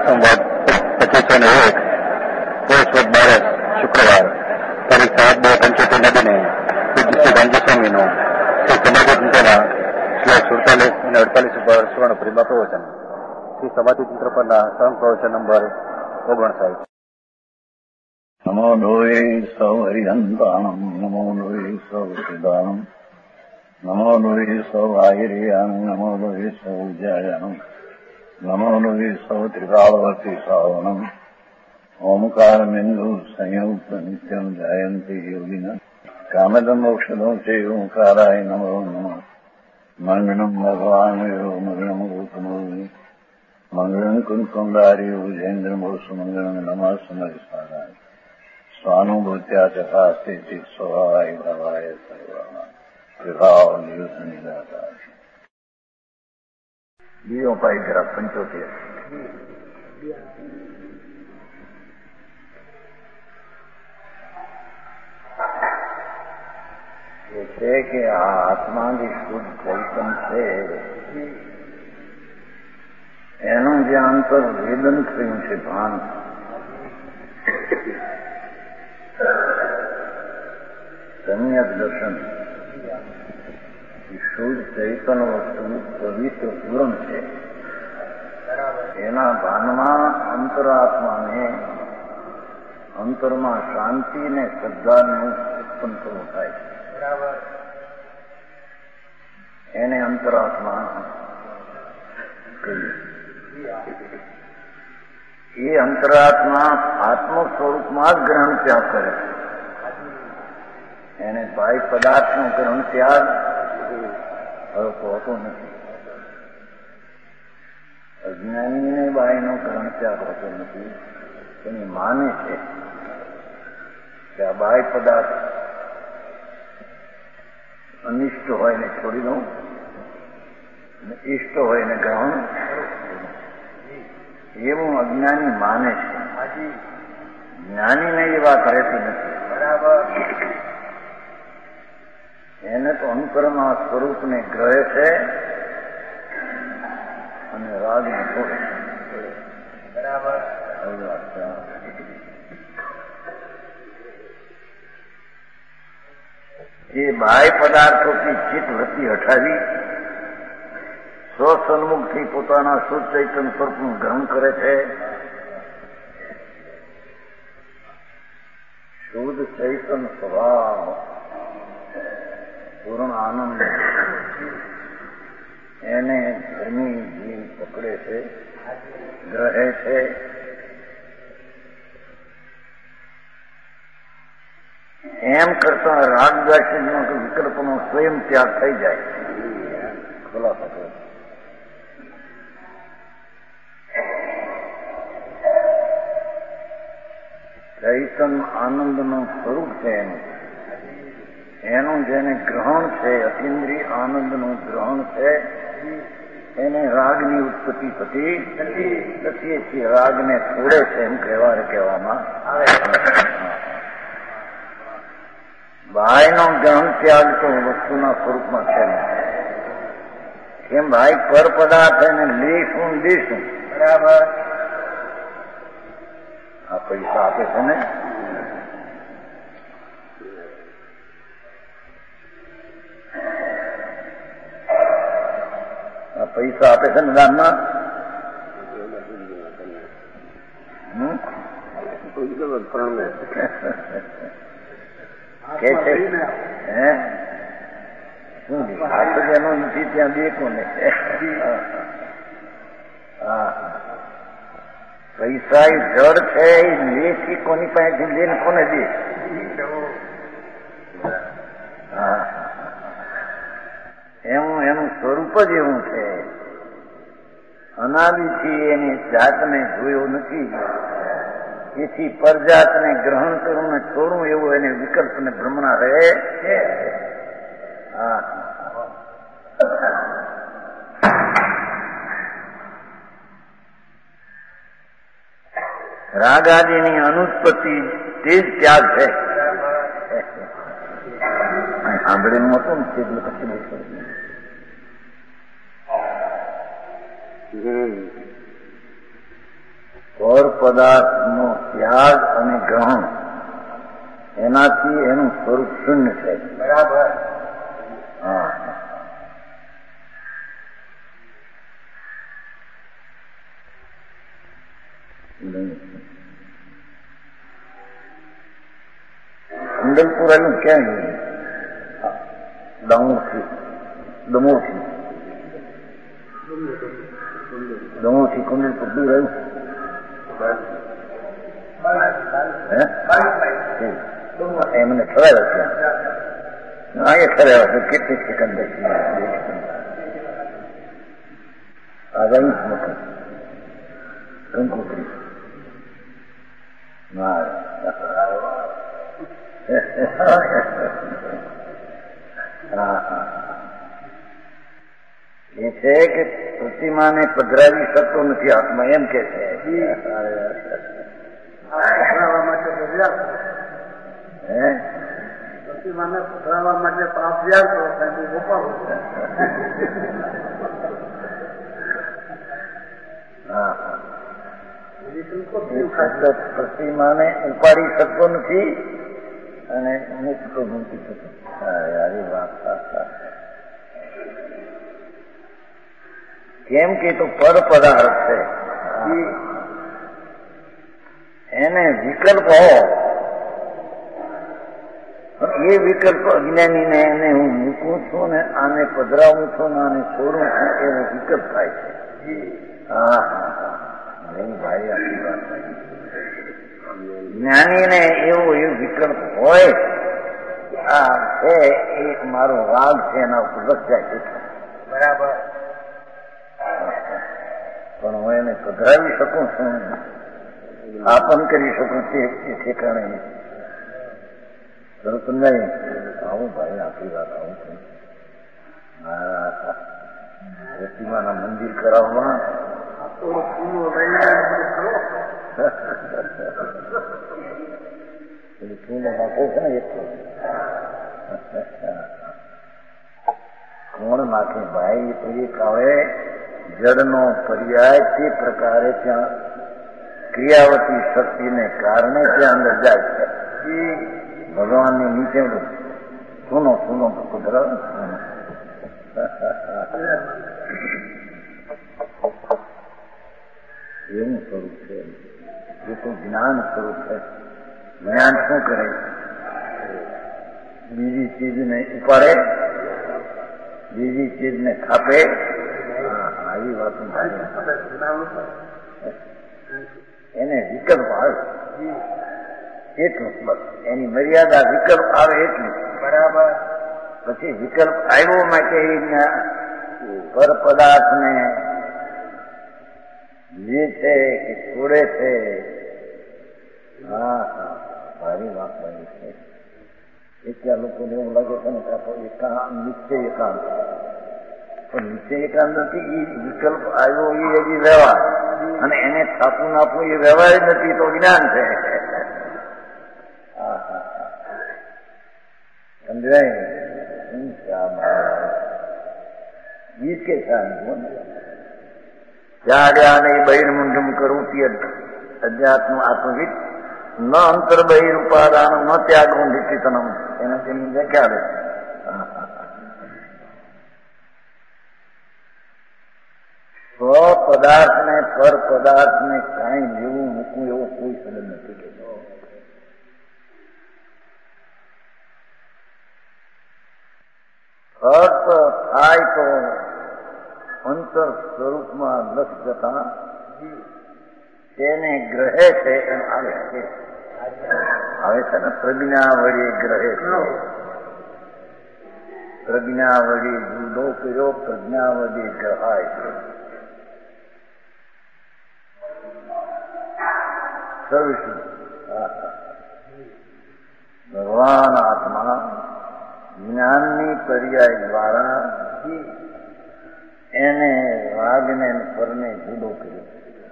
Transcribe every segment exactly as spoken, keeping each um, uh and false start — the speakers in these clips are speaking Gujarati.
સંવાદ પચીસો ને એક પોષ બારસ શુક્રવાર તારીખ સાત બે પંચોતેર નદીને પૂજ્ય શ્રી ગાંધી સ્વામીનો શ્રી સમાધિ તંત્રના શ્લોક સુડતાલીસ અને અડતાલીસ ઉપર સુવર્ણ પ્રેમા પ્રવચન શ્રી સમાધિ તંત્ર પરના સંઘ પ્રવચન નંબર ઓગણસાઠ. નમો લોહે સૌ હરિહંતાણમ નમો લોહે સૌ સિદ્ધાણમ નમો લોહે સૌ આયર્યાણમ નમો લોહે સૌ ઉજાયાણમ નમો લોહે સૌ ત્રિકાળવતી શ્રાવણમ ઓમકાર બિંદુ સંયુક્ત નિત્યમ જાયંતી યોગિના કામદમ મોક્ષદો છે ઓંકારાય નમો નમઃ મંગળમ ભગવાન મંગળમ ગૌતમો મંગળમ કુંકુંડારી ઉજેન્દ્રમો સુમંગળમ નમઃ સમયસારાય સ્વાનુભૂત્યા ચકાસ્તે સ્વભાવાય ભવાય સર્વમાં વિભાવ નિયુદ્ધ નિરાકાર. બીજો પાઇગ્રાફ પંચોતેર. એ છે કે આ આત્માની શુદ્ધ ચૈતન છે એનું જે અંતર વેદન થયું છે ભાન, સમ્યક દર્શન, શુદ્ધ ચૈતન વસ્તુ પવિત્ર પૂરણ છે. એના ભાનમાં અંતરાત્માને અંતરમાં શાંતિ ને શ્રદ્ધાનું ઉત્પન્ન થવું થાય છે. એને અંતરાત્મા કહીએ. એ અંતરાત્મા આત્મ સ્વરૂપમાં જ ગ્રહણ ત્યાગ કરે છે. એને બાહ્ય પદાર્થનો ગ્રહણ ત્યાગ હવે હોતો નથી. અજ્ઞાનીને બાહ્યનો ગ્રહણ ત્યાગ હોતો નથી. એની માને છે કે આ બાહ્ય પદાર્થ અનિષ્ટ હોય ને છોડી દઉં અને ઇષ્ટ હોય ને ગ્રહણ એવું અજ્ઞાની માને છે. જ્ઞાનીને એ વાત રહેતી નથી. બરાબર. એને તો અંતરમાં સ્વરૂપને ગ્રહે છે અને રાગને છોડે. બરાબર. એ બાહ્ય પદાર્થોથી ચિત્ત વૃત્તિ હટાવી સ્વસન્મુખથી પોતાના શુદ્ધ ચૈતન્ય સ્વરૂપનું ગ્રહણ કરે છે. શુદ્ધ ચૈતન્ય સ્વભાવ પૂર્ણ આનંદ એને ધર્મી જીવ પકડે છે, ગ્રહે છે. એમ કરતા રાગદાસી વિકલ્પનો સ્વયં ત્યાગ થઈ જાય. ખુલાસો કરે ચૈતન આનંદનું સ્વરૂપ છે. એનું એનું જેને ગ્રહણ છે, અતિન્દ્રિય આનંદનું ગ્રહણ છે, એને રાગની ઉત્પત્તિ થતી નથી. છીએ રાગને છોડે છે એમ કહેવા કહેવામાં આવે. બાહ્યનો ગ્રહણ ત્યાગ તો વસ્તુના સ્વરૂપમાં છે ને. કેમ ભાઈ પર પદાર્થ એને લેશું દેશું. બરાબર. આ પૈસા આપે છે ને, આ પૈસા આપે છે ને દાનમાં. કે છે હે શું જેનો નથી ત્યાં દે કોને? હા, પૈસા એ જળ છે. એ લેથી કોની પાસેથી લઈને કોને દે? હા, એવું એનું સ્વરૂપ જ એવું છે. અનાદિથી એની જાતને જોયો નથી. એથી પરજાતને ગ્રહણ કરવું ને છોડવું એવું એને વિકલ્પ ને ભ્રમણા રહે છે. હા, રાગાદિની અનુત્પત્તિ તે જ ત્યાગ છે. સાંભળેલું હતું ને એટલે પછી પર પદાર્થનો ત્યાગ અને ગ્રહણ એનાથી એનું સ્વરૂપ શૂન્ય છે. બરાબર. હા. કુંડલપુર આવ્યું ક્યાં ગયું? દમોથી દમોથી દમોથી કુંડલપુર દૂર આવ્યું. હે મને ઠરાવ્યો ત્યાં અહીંયા ઠરાવ્યો છે. કેટલી સેકન્ડ આગામી મકાન કંકોત્રી એ છે કે પ્રતિમાને પધરાવી શકતો નથી આત્મા, એમ કે છે. પ્રતિમાને પધરાવવા માટે પાપ્યાર ગોપાલ. પ્રતિમાને ઉપાડી શકતો નથી અને મુક્ત મૂકી શકતો. યારી વાત. કેમ કે તો પર પદાર્થ છે, એને વિકલ્પ હો. એ વિકલ્પ અજ્ઞાનીને એને હું મૂકું છું ને આને પધરાવું છું ને આને છોડું છું, એવો વિકલ્પ થાય છે. હા હા હા નહીં ભાઈ, આટલી વાત થાય. જ્ઞાનીને એવો એ વિકલ્પ હોય, આ છે એ મારો રાગ છે, એના ઉપર રચાય છે. બરાબર. પણ હું એને પધરાવી શકું છું, આપન કરી શકું છું એ ઠેકાણે તરત નહીં. આવું ભાઈ આખી વાત આવું છું. પ્રતિમાના મંદિર કરાવવા ફૂલો નાખે છે ને એટલું કોણ નાખે ભાઈ? તો એક આવે જડનો પર્યાય તે પ્રકારે ત્યાં ક્રિયાવતી શક્તિને કારણે ત્યાં અંદર જાય છે. ભગવાનની નીચે સુનો સુનો કુદરત એવું સ્વરૂપ છે. એ તો જ્ઞાન સ્વરૂપ છે. જ્ઞાન શું કરે? બીજી ચીજને ઉપાડે, બીજી ચીજને ખાપે. આવી વાતો એને વિકલ્પ આવે એટલું, બસ એની મર્યાદા વિકલ્પ આવે એટલું. બરાબર. પછી વિકલ્પ આવ્યો માટે પર પદાર્થને જે છે કે છોડે છે. હા હા સારી વાત બની છે. એટલા લોકોને એવું લાગે છે ને એકાંત નિશ્ચય એકાંત, પણ નિશ્ચય એકાંત નથી. એ વિકલ્પ આવ્યો એ હજી વ્યવહાર, અને એને થાપું નાપવું એ વ્યવહાર નથી, તો જ્ઞાન છે. હા હા હા સમજાય. ગીત કે જાડ્યા નહીં બહિર્મુંડમ કરોતી અધ્યાત્મ આત્મવિદ ન અંતર બહિર્ઉપાદાન ન ત્યાગમ વિચિતનમ. એના તેની વ્યાખ્યા આવે. સ્વ પદાર્થને પર પદાર્થને કાંઈ લેવું મૂકવું એવો કોઈ સંબંધ નથી કહેતો. અર્થ થાય તો અંતર સ્વરૂપમાં લક્ષ જતા તેને ગ્રહે છે એમ આવે છે. આવે છે ને પ્રજ્ઞા વળી ગ્રહે છે. પ્રજ્ઞા વળી જુદો કર્યો, પ્રજ્ઞા વળી ગ્રહાય છે. સવિશું ભગવાન આત્મા જ્ઞાનની પર્યાય દ્વારા એને રાગને પરને જુદો કર્યો.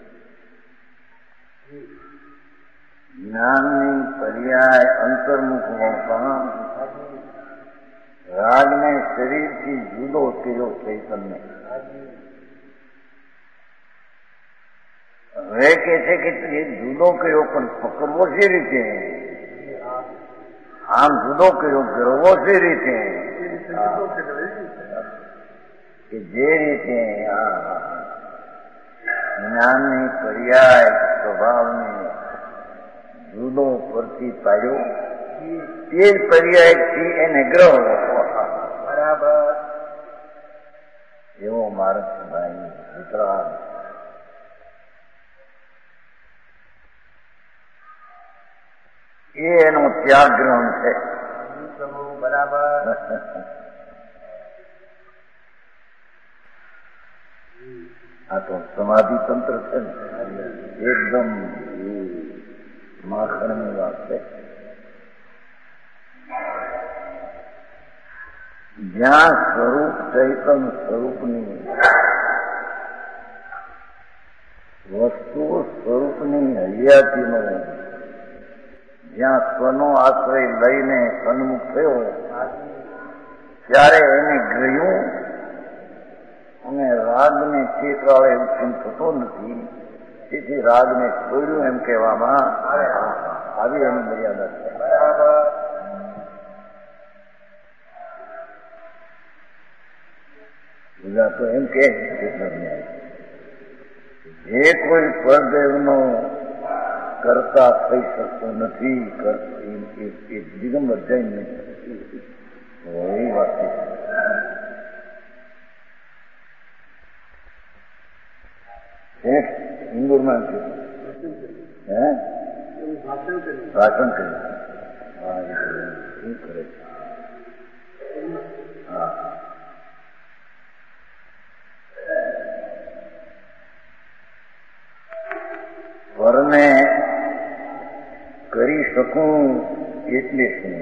જ્ઞાનની પર્યાય અંતર્મુખ હોતા રાગને શરીરથી જુદો કર્યો ચૈતન્ય. હવે કે છે કે એ જુદો કર્યો પણ પકડવો છે રીતે, આમ જુદો કર્યો ગરવો છે રીતે, કે જે રીતે જ્ઞાનની પર્યાય સ્વભાવને જુદો પરથી પાડ્યો, તે જ પર્યાયથી એને ગ્રહ બરાબર એવો માર્ગ છે ભાઈ વિતરાગ. એ એનો ત્યાગ ગ્રહણ છે બરાબર. આ તો સમાધિ તંત્ર છે ને, એકદમ માખણની વાત છે. જ્યાં સ્વરૂપ ચૈતન સ્વરૂપની વસ્તુ સ્વરૂપની હૈયાતીનો જ્યાં સ્વનો આશ્રય લઈને સન્મુખ થયો ત્યારે એને ગયું અને રાગને ચેતરાળે ઉત્પન્ન થતો નથી. તેથી રાગને છોડ્યું એમ કહેવામાં આવી એની મર્યાદા છે બરાબર. બીજા તો એમ કે જે કોઈ પરદેવનો કરતા થઈ શકતો નથી, એ દિગંબર જૈન નથી. એ વાત છે ઇન્દોરમાં હે ભાષણ કર્યું. હા એ કરે છે. હા પરને કરી શકું એટલે શું?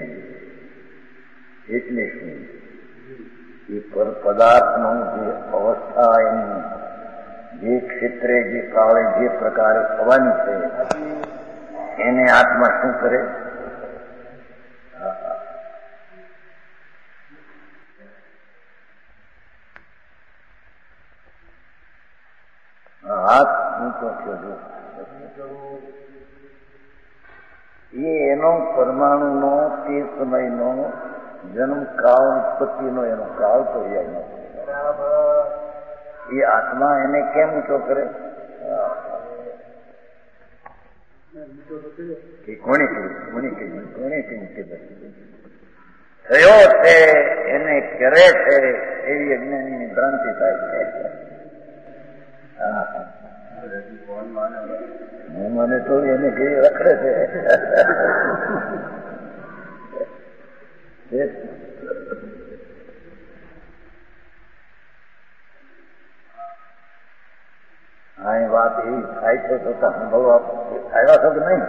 એટલે શું? એ પર પદાર્થનો જે અવસ્થા એની જે ક્ષેત્રે જે કાળે જે પ્રકારે થવાની છે એને આત્મા શું કરે? હાથ ઊંચો થયો. એ એનો પરમાણુનો તે સમયનો જન્મ કાળ ઉત્પત્તિનો એનો કાળ પર્યાયનો એ આત્મા એને કેમ ઊંચો કરે? કે કોને કહ્યું? કોને કહ્યું? કોને કહ્યું કે થયો છે એને કરે છે એવી અજ્ઞાનીની ભ્રાંતિ થાય છે. મને તો એને કઈ રખડે છે. હા એ વાત એવી થાય છે તો અનુભવ આવ્યા છો કે નહીં?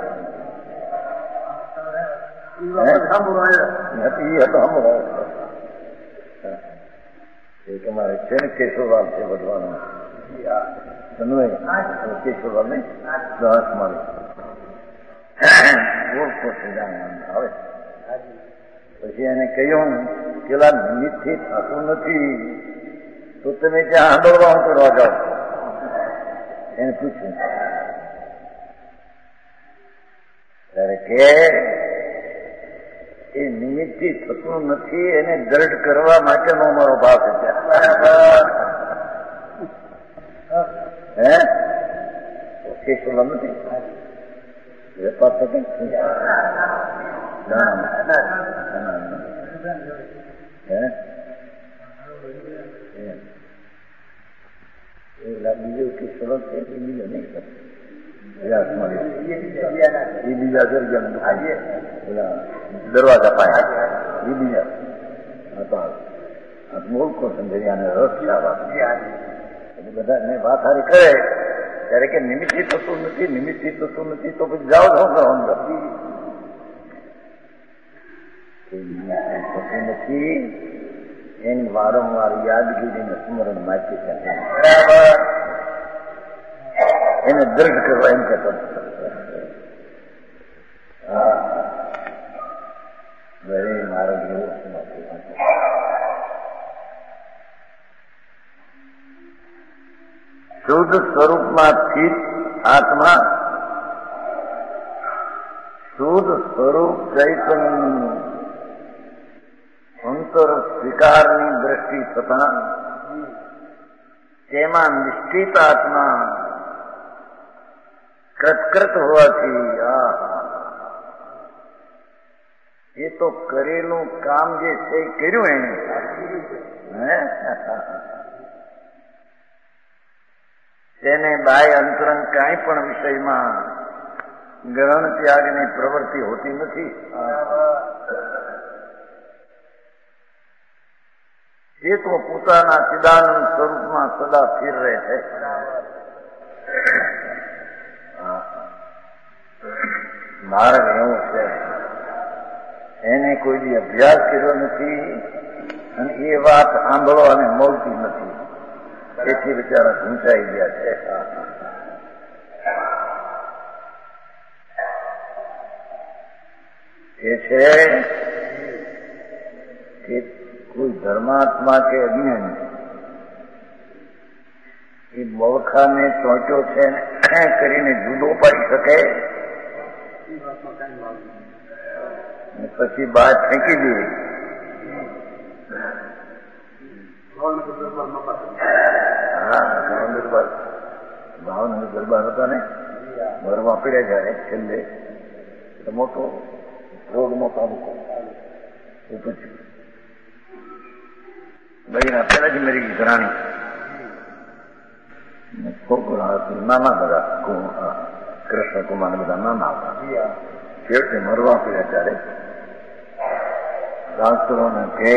નથી એ તો સાંભળો. એ તમારે છે ને કેશોવાલ છે વધવાનું કેશોવાલ નહીં દસ મારી ઓળખો છે આવે. પછી એને કહ્યું પેલા નિમિત્તથી થતું નથી તો તમે ત્યાં આંદોલવા હું કરવા જાઓ? એને પૂછ્યું ત્યારે કે એ નિમિત્તથી થતું નથી એને દૃઢ કરવા માટેનો અમારો ભાવ છે. હે કેશોલા નથી વેપાર તો કઈ બીજો કેશોલો છે એ બીજો નહીં એ બીજા જગ્યા દરવાજા પાયા એ બીજા મોલકો સમજાને રસ બધા વાત હારી કરે ત્યારે કે નિમિત્તથી થતું નથી, નિમિત્તથી થતું નથી તો પછી જાઓ જાઓ કરો અંદર થતું નથી. એની વારંવાર યાદગીરીને સ્મરણ માચી શકે બરાબર એને દૃઢ કરવા એમ કહેતો ઘરે મારો જેવો શુદ્ધ સ્વરૂપમાં સ્થિત આત્મા શુદ્ધ સ્વરૂપ ચૈતન્યનું અંતર સ્વીકારની દ્રષ્ટિ થતા તેમાં નિશ્ચિત આત્મા કૃતકૃત હોવાથી આ એ તો કરેલું કામ જે છે એ કર્યું એને તેને બાહ્ય અંતરંગ કાંઈ પણ વિષયમાં ગ્રહણ ત્યાગની પ્રવૃત્તિ હોતી નથી. એ તો પોતાના ચિદાનંદ સ્વરૂપમાં સદા સ્થિર રહે છે. માર્ગ એવો છે, એને કોઈ બી અભ્યાસ કર્યો નથી અને એ વાત સાંભળવાને મળતી નથી, એથી બિચારા ઘૂંચાઈ ગયા છે. એ છે કે કોઈ ધર્માત્મા કે અજ્ઞાની એ બળખાને ચોંટ્યો છે કરીને જુદો પાડી શકે પછી બહાર ફેંકી દે. હા, દરબાર ભાવનગર દરબાર હતા ને, ભરવા પડ્યા જયારે છેલ્લે મોટો રોગનો તાલુકો એ પછી બહેના પેલા જ મરી ગઈ ઘરાણી. છોકરા નાના બધા કૃષ્ણ કુમાર બધા નાના હતા. છેવટે મરવા પડ્યા ત્યારે શાસ્ત્રોને કહે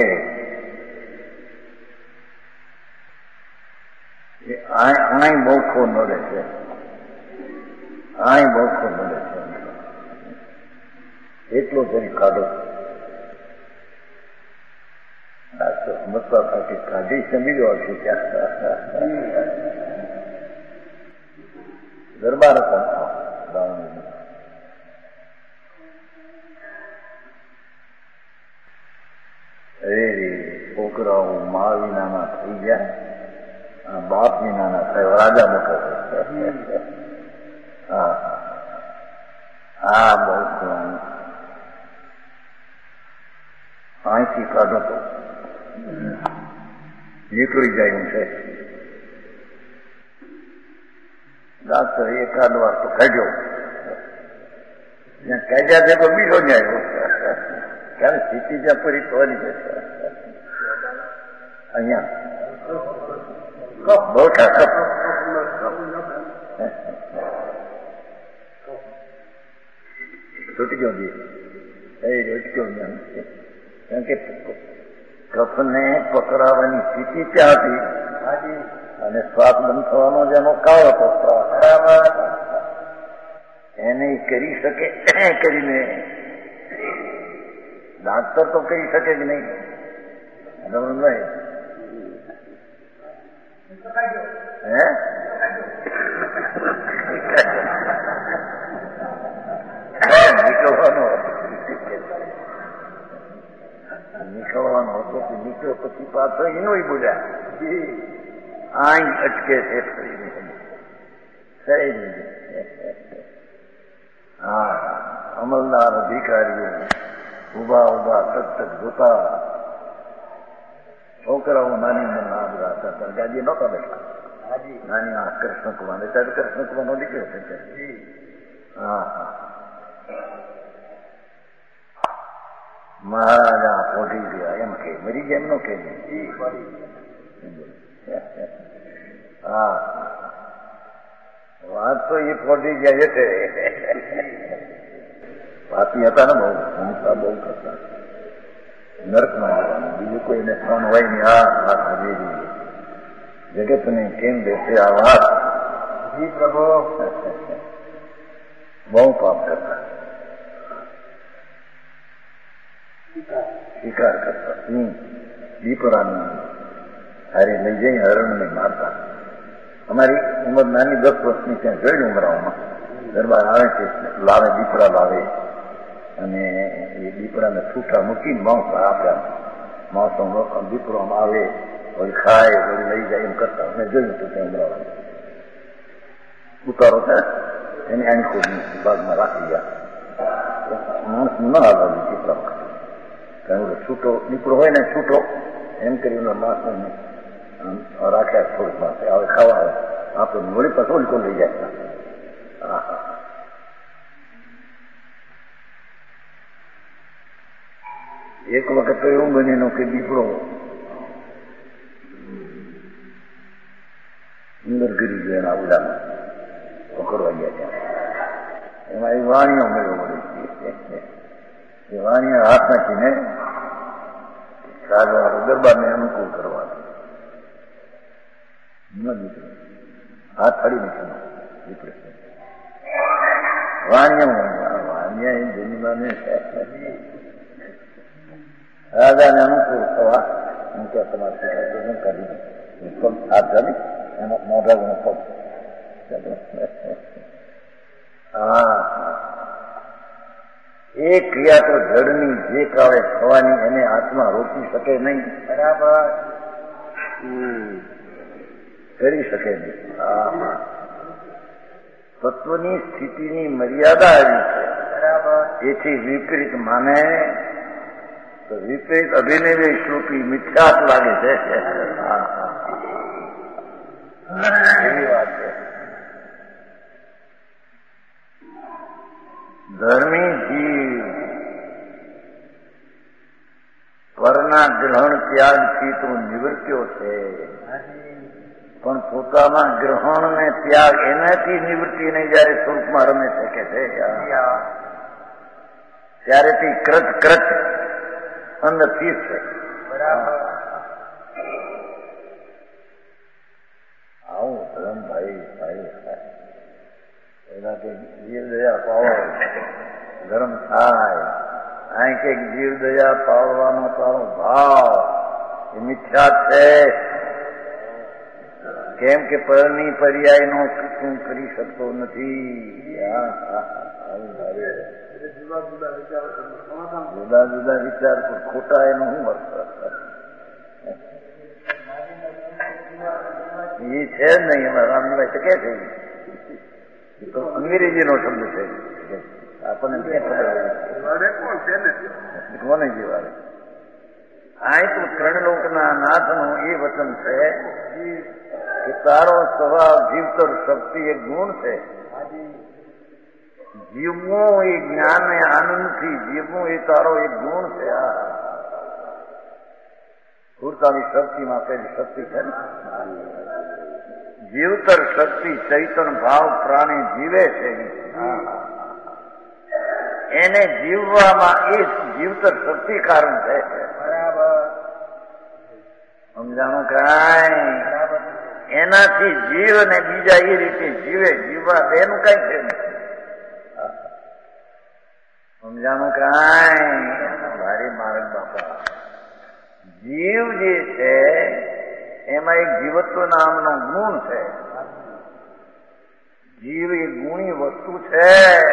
આય બહુ નડે છે, આય બહુ નડે છે, એટલો જરી કાઢો. ડાક્ટર સમજતા હતા કે કાઢી સમજો આવશે ત્યાં દરબાર હતા. અરે છોકરાઓ મા વિનાના થઈ ગયા, બાપ વિનાના થાય, રાજા મોટા હા હા બહુ અહીંથી કાઢો તો નીકળી જાય એમ છે. ડાક્ટર એકાદ વાર તો કાઢ્યો, જ્યાં કાઢ્યા છે તો બીજો જ આવ્યો, ત્યારે સ્થિતિ જ્યાં ફરી ફરી જશે. અહીંયા બહુ ઠાક છૂટી ગયો દે એ છૂટક્યો કારણ કે કફને પકડાવવાની સ્થિતિ ત્યાં હતી અને શ્વાસ બંધ થવાનો જેનો કાળ હતો એને કરી શકે કરીને ડાક્ટર તો કરી શકે જ નહીં. હે નીકળવાનો નીકળવાનો હતો કે નીકળ્યો પછી પાછો એનો બોલ્યા આઈ અટકે છે ફરીને. હા, અમલદાર અધિકારીઓ ઉભા ઉભા તક તક જોતા, છોકરાઓ નાની નાના બધા હતા પણ ગાડી નહોતા બેઠા. નાની આ કૃષ્ણ કુમાર ત્યારે કૃષ્ણ કુમાર નો દીકરો છે. હા હા મહારાજા પહોંચી ગયા એમ કે મરી ગયા એમ નો કે હા વાત તો એ પહોંચી ગયા છે. પાપી હતા ને બહુ હિંસા બહુ કરતા, નર્કમાં જવાનું, બીજું કોઈને ફોન હોય ને આ હાજરી જગતને કેમ દેશે આ વાત. જી પ્રભુ બહુ પાપ કરતા, શિકાર કરતા, દીપડાની હારી લઈ જઈ હરણને મારતા. અમારી ઉંમર નાની દસ વર્ષની ત્યાં જોઈ ઉમરાઓમાં દરબાર આવે છે, લાવે દીપડા લાવે અને એ દીપડાને છૂટા મૂકીને માંસ આપ્યા, માંસો દીપડો આવે વળી ખાય વળી લઈ જાય એમ કરતા. અમે જોયું હતું ત્યાં ઉમરાવા. ઉતારો છે એની આની કોઈ ભાગમાં રાખી ગયા માણસ ન આવવા કેટલા વખત કારણ છૂટો નીકળો હોય ને છૂટો એમ કરીને માણસને રાખ્યા થોડીક માણસે હવે ખાવા આવે આપણે વળી પાછો ઓલકો લઈ જાય. હા હા એક વખત તો એવું બનેલો કે દીકરો અંદર ગીરી ગયો એના ઉડામાં પકડવા ગયા ત્યાં એમાં એ વાણીઓ મેળવો મળી એ વાણીઓ હાથ નાખીને સાગર ગરબાને અનુકૂળ કરવાનો ન દીકરો હાથ ફાડી નાખ્યો દીકરો વાણીઓ વાણિયા એ જન્માને રાજાને અનુકૂળ થવા હું ત્યાં તમારે પિતા કાઢી પગ હાથ ચાલી એનો મોઢાનો પગ હા એ ક્રિયા તો જડની જે કાળે થવાની એને આત્મા રોકી શકે નહીં. બરાબર કરી શકે નહીં. હા હા તત્વની સ્થિતિની મર્યાદા આવી છે. બરાબર એથી વિપરીત માને તો વિપરીત અભિનય શ્રુતિ મિથ્યાત લાગે છે. હા હા એવી વાત છે. ધર્મી જીવ પરના ગ્રહણ ત્યાગથી તો નિવૃત્યો છે પણ પોતાના ગ્રહણ ને ત્યાગ એનાથી નિવૃત્તિ નહીં જયારે સ્વરૂપમાં રમે શકે છે ત્યારે તે કૃત કૃત અંદરથી છે. બરાબર આવું ધર્મ ભાઈ ભાઈ એના કઈક જીવ દયા પાવો ધર્મ થાય. અહીં કઈક જીવ દયા પાવવાનો તારો ભાવ એ મિથ્યા છે. કેમ કે પરની પર્યાય નો શું કરી શકતો નથી. જુદા જુદા વિચાર ખોટા એનો શું વર્ત એ છે જ નહીં. એમાં રામભાઈ તો કે છે તો અંગ્રેજીનો શબ્દ છે આપણને કોને જીવાડે. આ તો ત્રણલોકના નાથનું એ વચન છે કે તારો સ્વભાવ જીવતર શક્તિ એક ગુણ છે. જીવવું એ જ્ઞાન ને આનંદથી જીવવું એ તારો એક ગુણ છે. આ પૂરતાની શક્તિમાં પેલી શક્તિ છે ને જીવતર શક્તિ ચૈતન ભાવ પ્રાણી જીવે છે એને જીવવામાં એ જીવતર શક્તિ કારણ છે. બરાબર સમજાણું કાંઈ એનાથી જીવ ને બીજા એ રીતે જીવે જીવવા એનું કઈ છે સમજાણું કાંઈ ભારે માર્ગ બાપા. જીવ જે છે એમાં એક જીવત્વ નામનો ગુણ છે. જીવ એ ગુણી વસ્તુ છે.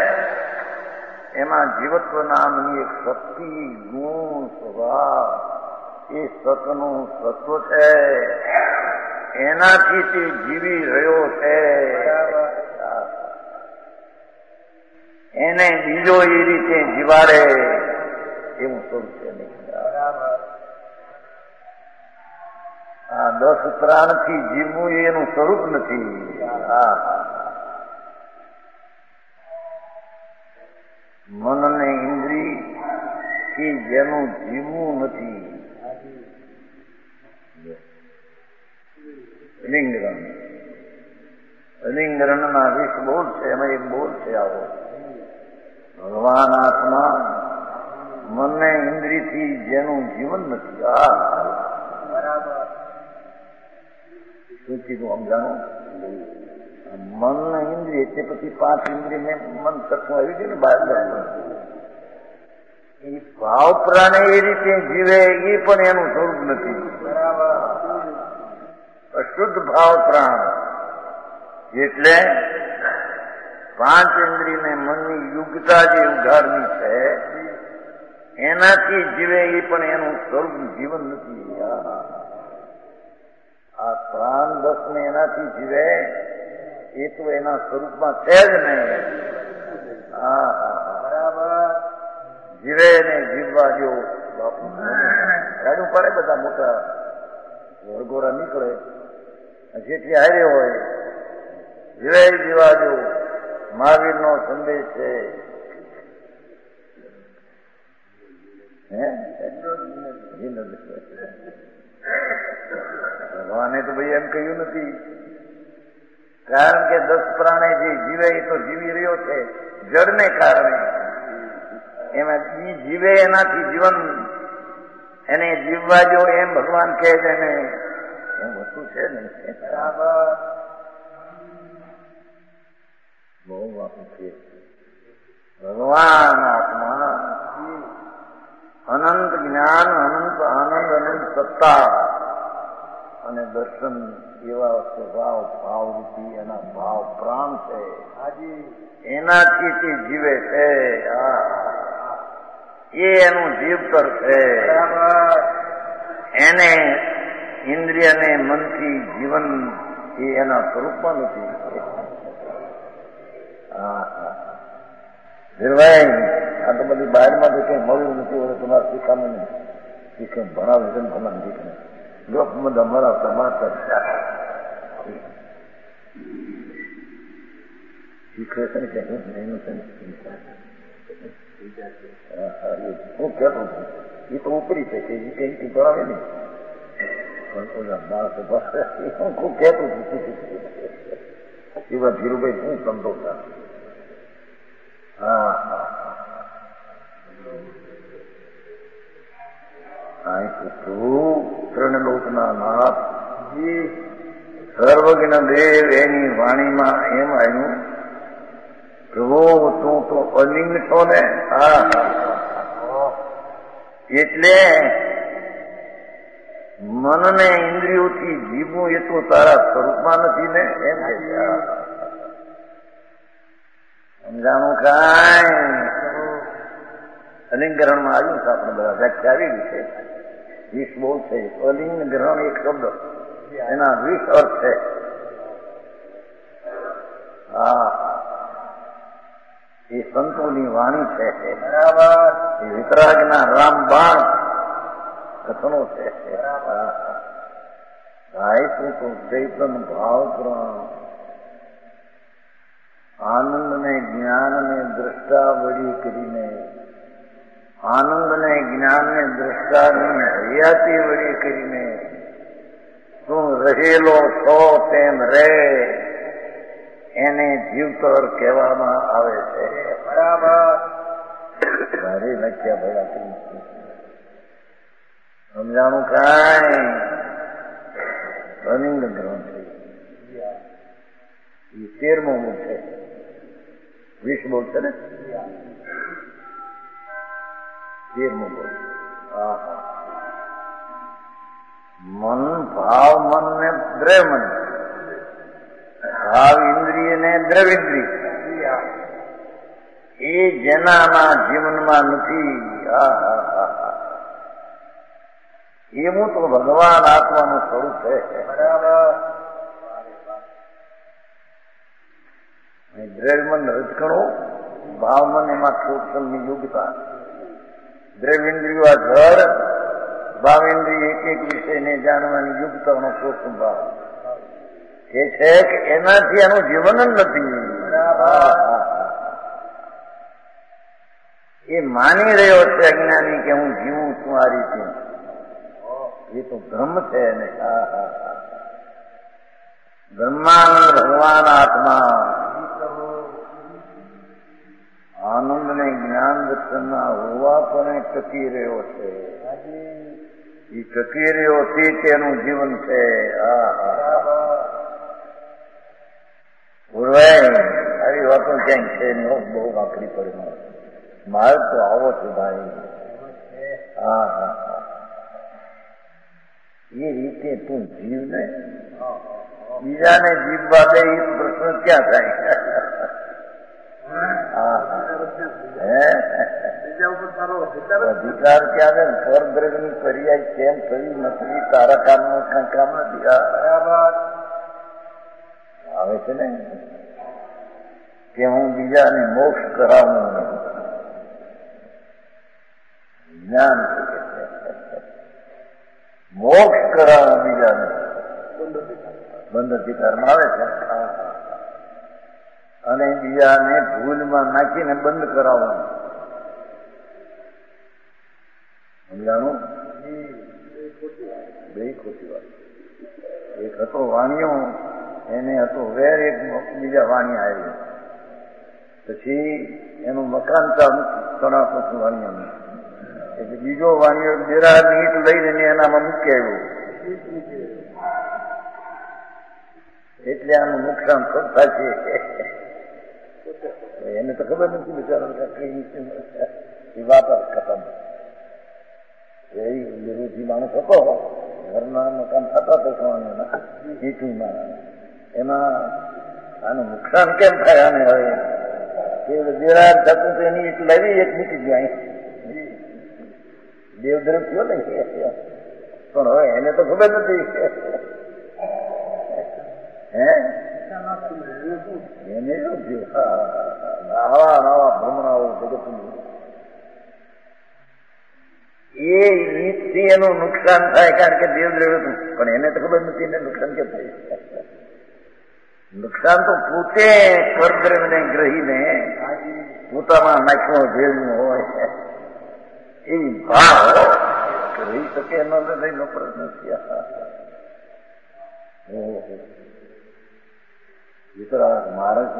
એમાં જીવત્વ નામની એક શક્તિ ગુણ સ્વભાવ એ સતનું સત્વ છે. એનાથી તે જીવી રહ્યો છે. એને બીજો એ રીતે જીવાડે એવું સ્વરૂપ છે નહીં. આ દસ પ્રાણથી જીવવું એનું સ્વરૂપ નથી. મન ને ઇન્દ્રિય થી જેનું જીવવું નથી. લિંગરણ લિંગરણ ના વીસ બોલ છે એમાં એક બોલ છે આવો ભગવાન આત્મા મન ને ઇન્દ્રિય થી જેનું જીવન નથી. આ બરાબર શું કીધું સમજાણું. મન ને ઇન્દ્રિય એટલે પછી પાંચ ઇન્દ્રિય ને મન તત્વ આવી ગયું ને બાર એ ભાવ પ્રાણે એ રીતે જીવે એ પણ એનું સ્વરૂપ નથી. બરાબર અશુદ્ધ ભાવ પ્રાણ એટલે પાંચ ઇન્દ્રિય ને મનની યુગતા જે ઉઘાડની છે એનાથી જીવે એ પણ એનું સ્વરૂપ જીવન નથી. આ પ્રાણ દસ ને એનાથી જીવે એ તો એના સ્વરૂપમાં છે જ નહીં. હા બરાબર. જીવે ને જીવવા જો બાપુ ગાડું પડે બધા મોટા વરઘોડા નીકળે જેથી હારે હોય જીવે જીવા જો મહાવીર નો સંદેશ છે. ભગવાને તો ભાઈ એમ કહ્યું નથી, કારણ કે દસ પ્રાણે જે જીવે એ તો જીવી રહ્યો છે જળને કારણે. એમાં ઈ જીવે એનાથી જીવન એને જીવવા જો એમ ભગવાન કહે છે ને એમ વસ્તુ છે ને. બરાબર. બહુ વાપું છે ભગવાન આત્મા અનંત જ્ઞાન, અનંત આનંદ, અનંત સત્તા અને દર્શન એવા સ્વભાવ ભાવરૂપી એના ભાવ પ્રાણ છે. એનાથી તે જીવે છે. એ એનું જીવતર છે. એને ઇન્દ્રિયને મનથી જીવન એ એના સ્વરૂપમાં નથી. હા હા ધીરભાઈ, આ તો બધી બહારમાં તો કઈ મળ્યું નથી. હવે તમારે શીખાનું નહીં શીખે ભણાવે છે ને ભણાવે શીખને જો બધા મારા સમાચાર શીખે છે ને કે એનું છે હું કહેતો છું એ તો ઉપરી છે કે એ કઈ ભણાવે નહીં પણ માણસ હું ખૂબ કહેતો છું એવા ધીરુભાઈ શું સંતોષ. હા હા ત્રણ લોકના નાથ સર્વજ્ઞ દેવ એની વાણીમાં એમ આવ્યું, પ્રભુ તું તો અલિંગ છો ને. હા એટલે મનને ઇન્દ્રિયોથી જીવવું એ તો તારા સ્વરૂપમાં નથી ને એમ કે સમજાણું. કાંઈ અલિંગગ્રહણમાં આવ્યું છે આપણે બધા વ્યાખ્યા આવી ગઈ છે. વીસ બોલ છે. અલિંગ ગ્રહણ એક શબ્દ એના વીસ અર્થ છે. હા એ સંતોની વાણી છે. બરાબર. એ વિતરાગના રામબાણ કથનો છે. ભાઈ તું તો ચૈતન ભાવ પ્રાણ આનંદ ને જ્ઞાન ને દ્રષ્ટા વળી કરીને આનંદ ને જ્ઞાન ને દ્રષ્ટાની હયાતી વળી કરીને તું રહેલો છો તેમ રે એને જીવતર કહેવામાં આવે છે. બરાબર. મારી વ્યાખ્યા ભેગા સમજાણું. કાંઈ અલિંગ ગ્રહણ છે. એ તેરમો મુખ છે. વીસ બોલ છે ને તેરમો બોલ. હા હા મન ભાવ મન ને દ્રવ્ય મન, ભાવ ઇન્દ્રિય ને દ્રવ્યેન્દ્રિય એ જેનાના જીવનમાં નથી. હા હા હા હા એવું તો ભગવાન આત્માનું સ્વરૂપ છે. બરાબર. દ્રવ્યમન રજકણું, ભાવમન એમાં ક્ષોત્સલની યોગ્યતા, દ્રવ્યેન્દ્રિયો જળ, ભાવેન્દ્રિય એક એક વિષયને જાણવાની યોગ્યતાનો ક્ષોત્સલ ભાવ એ છે કે એનાથી એનું જીવન જ નથી. એ માની રહ્યો છે અજ્ઞાની કે હું જીવું છું આ રીતે. એ તો ભ્રમ છે ને. હા હા હા બ્રહ્માનંદ ભગવાન આત્મા આનંદ ને જ્ઞાન દર્શનના હોવા પણ ટકી રહ્યો છે. એ ટકી રહ્યો તે તેનું જીવન છે. હા હા પૂર્વાય આવી વાતો ક્યાંય છે નહીં. બહુ વાંકડી પડે મારે તો આવો છે ભાઈ. હા હા હા એ રીતે તું જીવ ને બીજાને જીવવા દે એ પ્રશ્ન ક્યાં થાય. અધિકાર ક્યાં છે. સ્વર્ગની પર્યાય કેમ થવી નથી તારા કામનું કામ નથી. બરાબર. આવે છે ને કે હું બીજાને મોક્ષ કરાવું જ્ઞાન મોક્ષ કરાવું બીજાને બંધ અધિકારમાં આવે છે અને બીજાને ભૂલમાં નાખીને બંધ કરાવવાનું સમજાણું બે ખોટી વાત. એક હતો વાણિયો એને હતો વેર એક બીજા વાણિયા આવ્યું પછી એનું મકાન ચાલ કરાવતો હતું વાણિયાનું એટલે બીજો વાણિયો દેરા નીટ લઈને એનામાં મૂકી આવ્યો એટલે આનું નુકસાન કરતા છે એને તો ખબર નથી બિચારા કઈ વાત ખતમ. એ વિરોધી માણસ હતો ઘરના મકાન થતા તો સોના ઈટુમાં એમાં આનું નુકસાન કેમ થાય આને હવે દેરાર થતું તો એની ઈટ લાવી એક મૂકી જાય દેવદ્રવ થયો ને પણ હવે એને તો ખબર નથી હે એને શું થયું આવા નવા ભ્રમણાઓ જગતનું એ ઈટથી એનું નુકસાન થાય કારણ કે દેવદ્રવ્ય હતું પણ એને તો ખબર નથી એને નુકસાન કેમ થાય. નુકસાન તો પોતે પરદ્રવ્યને ગ્રહીને પોતામાં નાખ્યો ભેળ્યું હોય એવી ભાવ રહી શકે એનો લઈને પ્રશ્ન થયા. મહારાજ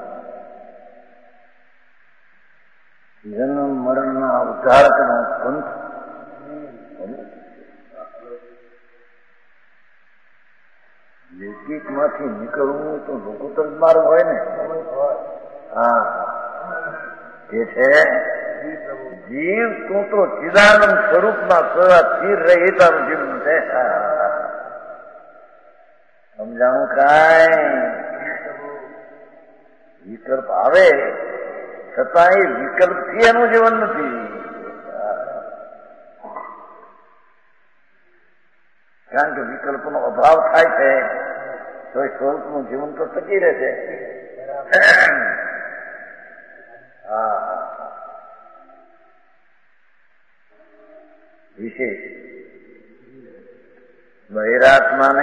જન્મ મરણના ઉદ્ધારકના પંથ લૌકિક માંથી નીકળવું તો લોકોતર માર્ગ હોય ને. હા એ છે જીવ તું તો ચિદાનંદ સ્વરૂપમાં સદા સ્થિર રહી તારું જીવન છે. સમજાણું કાંઈ વિકલ્પ આવે છતાં એ વિકલ્પથી એનું જીવન નથી. કારણ કે વિકલ્પનો અભાવ થાય છે તો એ સ્વરૂપનું જીવન તો ટકી રહે છે. હા વિશેષ બહિરાત્માને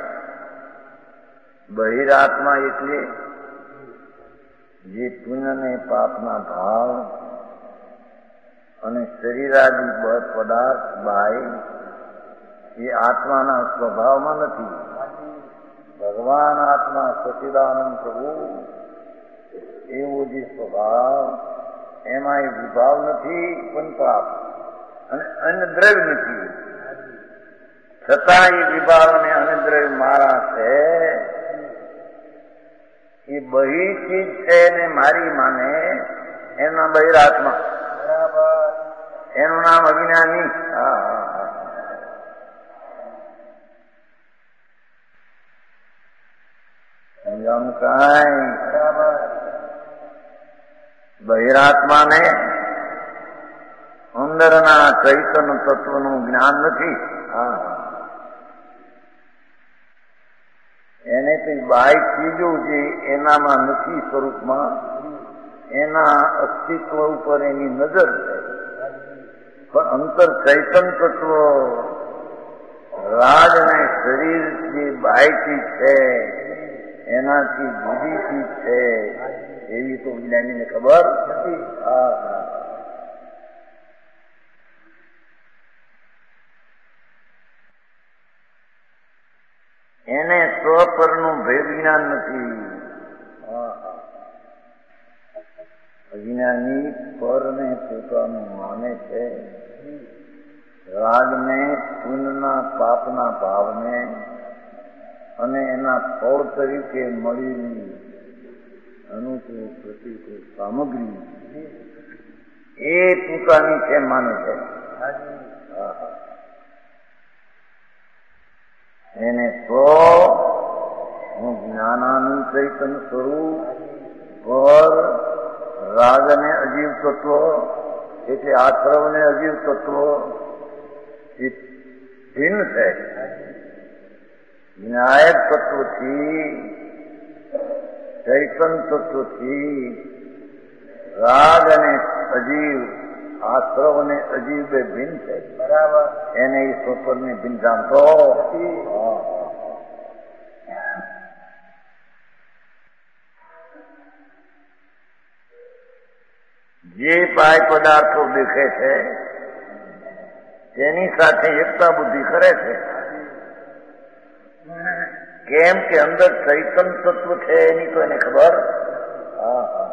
બહિરાત્મા એટલે જે પુણ્ય ને પાપના ભાવ અને શરીરાદી પદાર્થ બાય એ આત્માના સ્વભાવમાં નથી. ભગવાન આત્મા સચિદાનંદ પ્રભુ એવો જે સ્વભાવ એમાં એ વિભાવ નથી પણ પાપ અને અન્ય દ્રવ્ય નથી છતાં એ વિભાવ અને અન્ય દ્રવ્ય મારા છે એ બહી ચીજ છે ને મારી માને એમના બહિરાત્મા એનું નામ અજ્ઞાની. હા હા હા સમજાવું કાંઈ બહિરાત્માને અંદરના ચૈતન્ય તત્વનું જ્ઞાન નથી. હા એને કઈ બાહ્ય ચીજો જે એનામાં નથી સ્વરૂપમાં એના અસ્તિત્વ ઉપર એની નજર છે પણ અંતર ચૈતન્ય તત્વ રાજ અને શરીર જે બાહ્ય ચીજ છે એનાથી જુદી ચીજ છે એવી તો વિજ્ઞાનીને ખબર નથી. હા હા એને સ્વપરનું ભેદ જ્ઞાન નથી. અજ્ઞાની પરને પોતાનું માને છે. રાગને પુણ્યના પાપના ભાવને અને એના ફળ તરીકે મળેલી અનુકૂળ પ્રતિકૂળ સામગ્રી એ પોતાની છે માને છે. એને સ્વ હું જ્ઞાનાનું ચૈતન્ય સ્વરૂપ પર રાગ અને અજીવ તત્વ એટલે આશ્રવ ને અજીવ તત્વ એ ભિન્ન છે. વિનાયક તત્વથી ચૈતન તત્વથી રાગ અને અજીવ આશ્રવ અને અજીવ બે ભિન્ન છે. બરાબર. એને ઈશ્વરની ભિન્ન જાણતો જે બાહ્ય પદાર્થો દેખે છે તેની સાથે એકતા બુદ્ધિ કરે છે. કેમ કે અંદર ચૈતન તત્વ છે એની તો એને ખબર. હા હા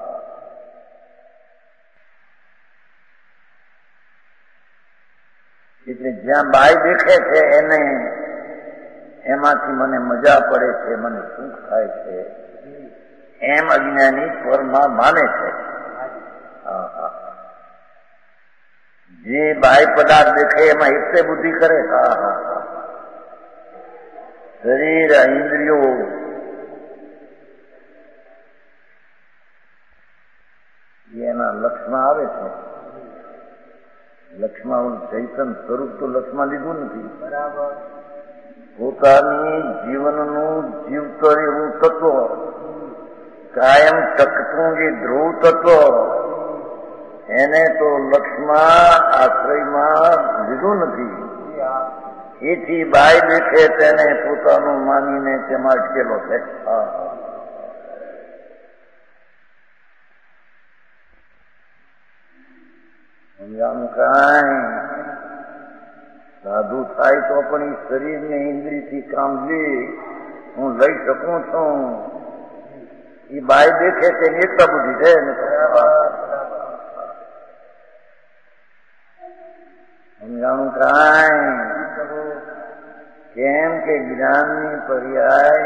એટલે જ્યાં બાય દેખે છે એને એમાંથી મને મજા પડે છે, મને સુખ થાય છે, એમ અજ્ઞાની પરમાં માને છે. જે બાહ્ય પદાર્થ દેખે એમાં એકતે બુદ્ધિ કરે. હા હા હા શરીર ઇન્દ્રિયો એના લક્ષમાં આવે છે. લક્ષમાં ચૈતન સ્વરૂપ તો લક્ષમાં લીધું નથી. બરાબર. પોતાની જીવનનું જીવતર એવું તત્વ, કાયમ ટકતું જે ધ્રુવ તત્વ, એને તો લક્ષમાં આશ્રયમાં લીધું નથી. એથી બાય દેખે તેને પોતાનું માનીને તેમાં અટકેલો છે. સમજાનું કાંઈ સાધુ થાય તો પણ એ શરીરને ઇન્દ્રિયથી કામ લે હું લઈ શકું છું. એ બાય દેખે તેની એકતા બુદ્ધિ છે ને. સમજાણું કાંઈ કેમ કે જ્ઞાનની પર્યાય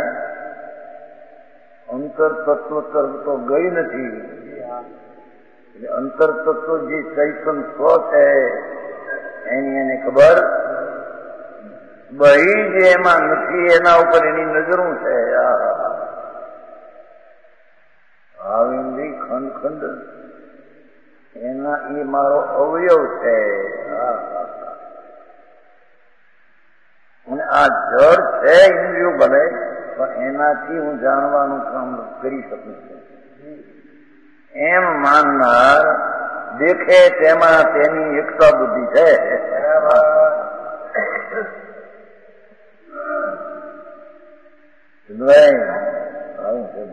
અંતર તત્વ તરફ તો ગઈ નથી. એટલે અંતર તત્વ જે ચૈતન સ્વ છે એની એને ખબર. બહી જે એમાં નથી એના ઉપર એની નજરું છે. આવિંદ્રી ખંડ ખંડ એના એ મારો અવયવ છે. અને આ જળ છે ઇન્દ્રિયો બને પણ એનાથી હું જાણવાનું કામ કરી શકું છું એમ માનનાર દેખે તેમાં તેની એકતા બુદ્ધિ છે. આવું છે.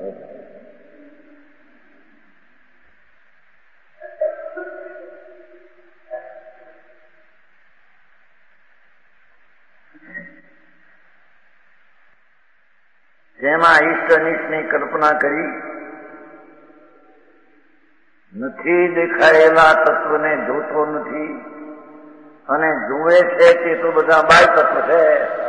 જેમાં ઈષ્ટ અનિષ્ટની કલ્પના કરી નથી દેખાયેલા તત્વને જોતો નથી અને જુએ છે તે તો બધા બાય તત્વ છે.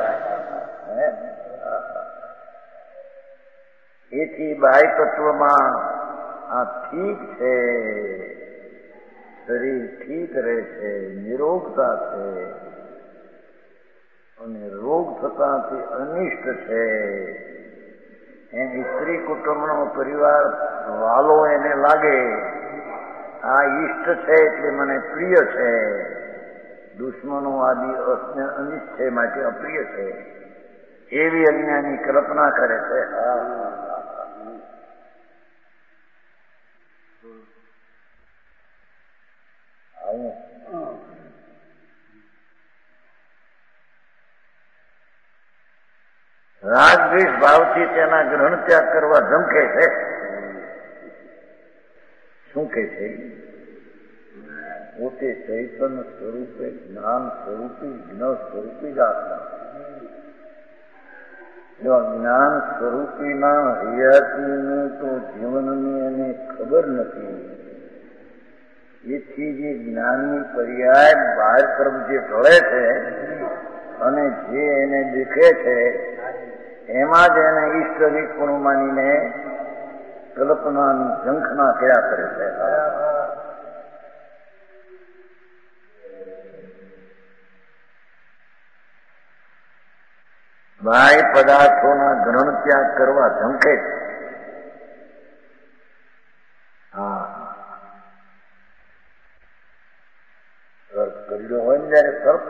એથી બાય તત્વમાં આ ઠીક છે, શરીર ઠીક રહે છે, નિરોગતા છે અને રોગ થતાથી અનિષ્ટ છે. એની સ્ત્રી કુટુંબનો પરિવાર વાલો એને લાગે આ ઈષ્ટ છે એટલે મને પ્રિય છે, દુશ્મનો આદિ અનિષ્ટ છે માટે અપ્રિય છે એવી અજ્ઞાની કલ્પના કરે છે. રાગદ્વેષ ભાવથી તેના ગ્રહણ ત્યાગ કરવા ધમકે છે. શું કે છે? પોતે ચૈતન્ય સ્વરૂપે જ્ઞાન સ્વરૂપી જ્ઞ સ્વરૂપી જ આત્મા. જો જ્ઞાન સ્વરૂપીના હયાતીનું તો જીવનની એને ખબર નથી. એથી જે જ્ઞાનની પર્યાય બહાર તરફ જે ઢળે છે અને જે એને દેખે છે એમાં જ એને ઈષ્ટ નિષ્પણું માનીને કલ્પનાની ઝંખના કર્યા કરે છે. બાહ્ય પદાર્થોના ગ્રહણ ત્યાગ કરવા ઝંખે છે. હા સર્પ કર્યો હોય ને જયારે સર્પ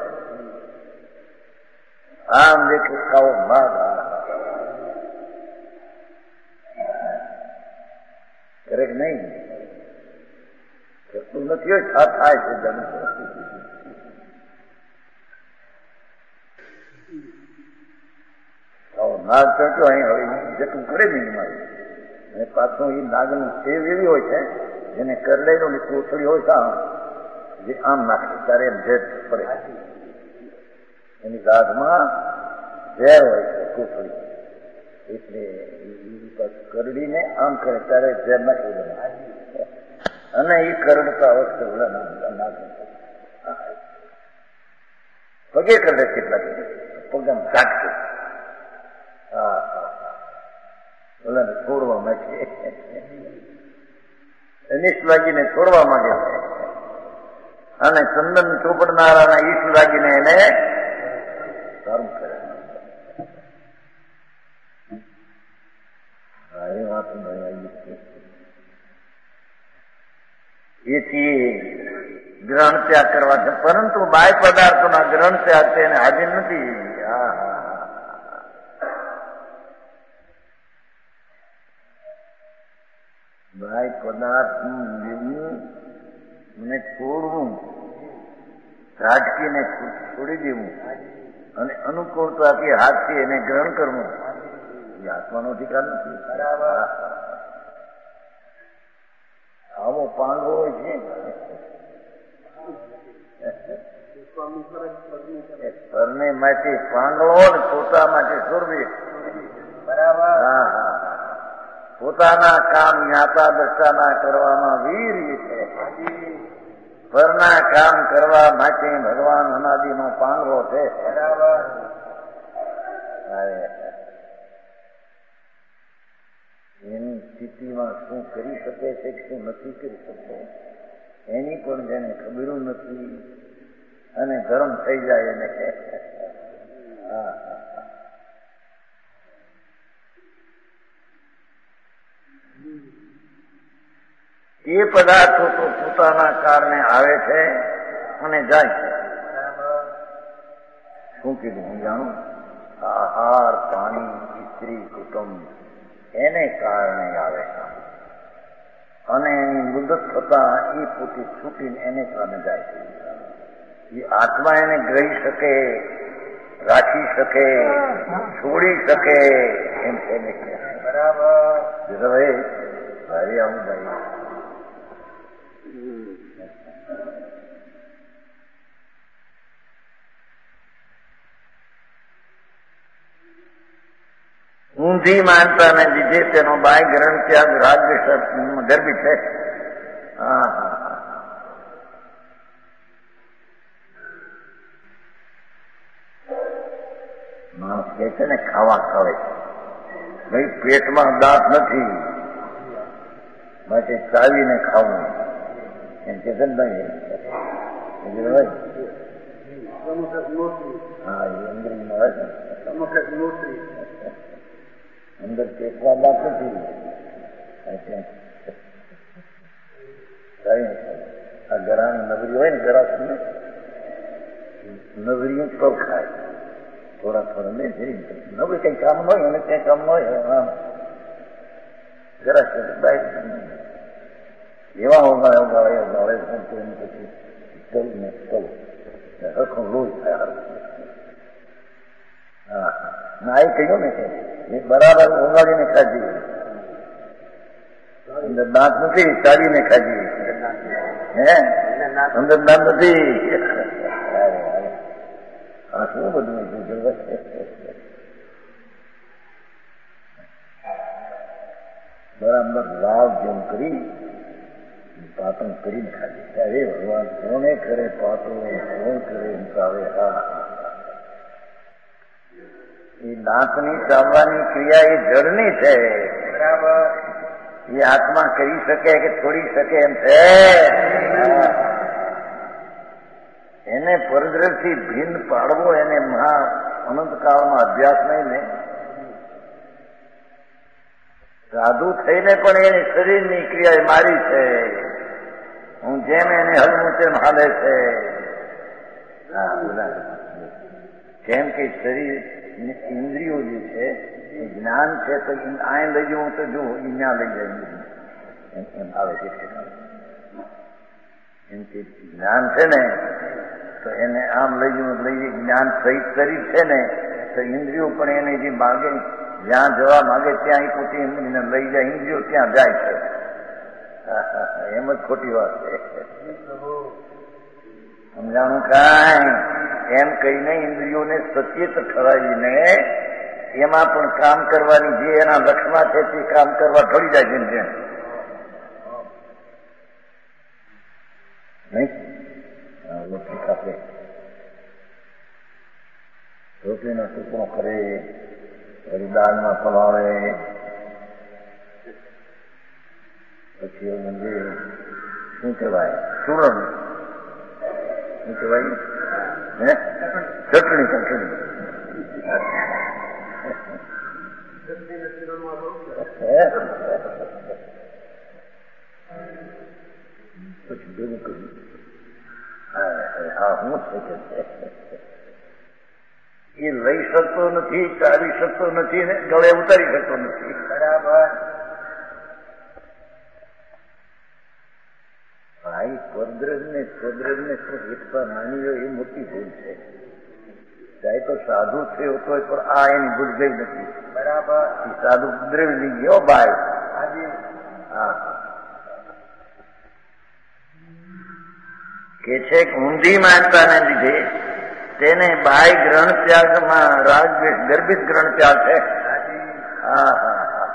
આમ દેખે ખાવો ભાગ કરે કે નહીં? થતું નથી હોય, છા થાય છે જન્મ. નાગ ચડ્યો અહીં હવે જેટલું કરે નહીં મારે. અને પાછું એ નાગનું સેવ એવી હોય છે જેને કરડેલું કોથળી હોય તા જે આમ નાખે ત્યારે એમ ઝેર પડે. એની દાઢમાં ઝેર હોય છે કોથળી, એટલે કરડીને આમ કરે ત્યારે ઝેર નાખી દે. અને એ કરડતા વખતે ઓલા નાગ પગે કરડે કેટલાક પગમ ઝાટકે. હા હા ઓલાને છોડવા માંગે, અનિષ્ટ લાગીને છોડવા માંગે છે. અને ચંદન ચોપડનારાના ઈષ્ટ લાગીને એને સારું કરે. હા એ વાત એથી ગ્રહણ ત્યાગ કરવા છે, પરંતુ બાહ્ય પદાર્થોના ગ્રહણ ત્યાગ છે એને હાજર નથી. હા હા બાહ્ય પદાર્થનું લેવું અને છોડવું, ઝાટકીને છોડી દેવું અને અનુકૂળતાથી હાથથી એને ગ્રહણ કરવું એ આત્માનો અધિકાર નથી. બરાબર. આવો પાંડવો હોય છે પરને માટે પાંડવો ને પોતા માટે સુરવીર. બરાબર. હા હા પોતાના કામ જ્ઞાતા દ્રષ્ટાના કરવામાં વીર છે, પરના કામ કરવા માટે ભગવાન અનાદિનો પાંડવો છે. બરાબર. એની સ્થિતિમાં શું કરી શકે છે કે શું નથી કરી શકતો એની પણ જેને ખબર નથી અને ગરમ થઈ જાય એને. હા એ પદાર્થો તો પોતાના કારણે આવે છે અને જાય છે. શું કીધું હું જાણું? આહાર, પાણી, સ્ત્રી, કુટુંબ એને કારણે આવે છે અને એની મુદત થતા એ પોતે છૂટીને એને કારણે જાય છે. એ આત્મા એને ગ્રહી શકે, રાખી શકે, છોડી શકે એમ છે. બરાબર. ભાઈ આવું ભાઈ ઊંધી માનતાને લીધે તેનો બાહ્ય ગ્રહણ ત્યાગ રાગ ગર્ભિત છે. હા હા માણસ કહે છે ને ખાવા ખાવે ભાઈ પેટમાં દાંત નથી માટે ચાવીને ખાવું એમ કે છે ને ભાઈ. હા એ અંગ્રેજીમાં હોય છે અંદર પેટમાં દાંત નથી. આ ગરાની નગરી હોય ને ગરાસ નગરીઓ તો ખાય થોડા થોડા ને નગરી કઈ કામ ન હોય અને કઈ કામ ન હોય ગરાસ એવા ઉગાડે ઉગાડે ઉગાડે પછી ચલ ને ચલો હરખું લોહી થાય. હા ના એ કહ્યું ને કે એ બરાબર ઉગાડીને ખાધી અંદર દાંત નથી ચાલીને ખાધી હે અંદર દાંત નથી. આ શું બધું બરાબર લાભ જેમ કરી પાતન કરીને ખાધી. અરે ભગવાન કોને કરે પાતું કોણ કરે હિંસાવે. હા એ દાંતની ચાવવાની ક્રિયા એ જળની છે. બરાબર. એ આત્મા કરી શકે કે છોડી શકે એમ છે. એને પરદ્રથી ભિન્ન પાડવો એને મહા અનંતકાળમાં અભ્યાસ નહીં ને. સાધુ થઈને પણ એની શરીરની ક્રિયા મારી છે. હું જેમ એને હલવું તેમ હાલે છે. કેમ કે શરીર ઇન્દ્રિયો જે છે એ જ્ઞાન છે તો આ લઈ જવું તો જો અહીંયા લઈ જાય એમ એમ આવે છે એમથી જ્ઞાન છે ને તો એને આમ લઈ જવું લઈ જઈ જ્ઞાન સહિત કરી છે ને તો ઇન્દ્રિયો પણ એને જે માગે જ્યાં જવા માગે ત્યાં પોતે એને લઈ જાય ઇન્દ્રિયો ત્યાં જાય છે. એમ જ ખોટી વાત છે. સમજાણું કાંઈ એમ કહીને ઇન્દ્રિયોને સચેત ઠરાવીને એમાં પણ કામ કરવાની જે એના લક્ષમાં છે તે કામ કરવા ઢળી જાય છે જેમ નહીં. રોટલી કાપે રોટલીનો ટુકડો કરે વળી દાળમાં પલાવે પછી મંદિર શું કહેવાય ચૂરણ શું કહેવાય હે ચટણી ચટણી પછી ભેગું કર્યું હા હું છે એ લઈ શકતો નથી ચાલી શકતો નથી ને ગળે ઉતારી શકતો નથી. બરાબર ભાઈ સ્વદ્રજ ને સ્વદ્રજ ને એકતા નાની હોય એ મોટી ભૂલ છે. ચાહે તો સાધુ છે તો પણ આ એની ભૂલ ગઈ નથી. બરાબર એ સાધુ દ્રવી લઈ ગયો ભાઈ. હા કે છે ઊંધી માનતાને લીધે તેને બાય ગ્રહણ ત્યાગમાં રાગ ગર્ભિત ગ્રહણ ત્યાગ છે. હા હા હા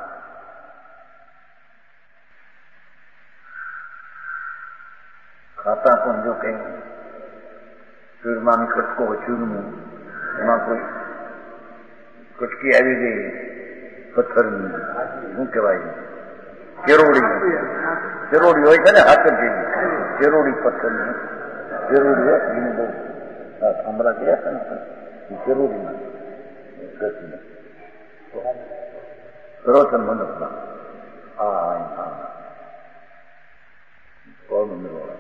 ખાતા પણ જો કઈ ચૂરમાનો કટકો ચૂરમું એમાં કોઈ કટકી આવી ગઈ પથ્થરની શું કહેવાય ચેરોડી ચેરોડી હોય છે ને હાથ જેવી ચેરોડી પથ્થરની ચેરોડી હોય એને બહુ થાંભલા ગયા છે ને એ ચેરોડીમાં ઘસીને સરોચન મંડપમાં હા હા પોરબંદરવાળા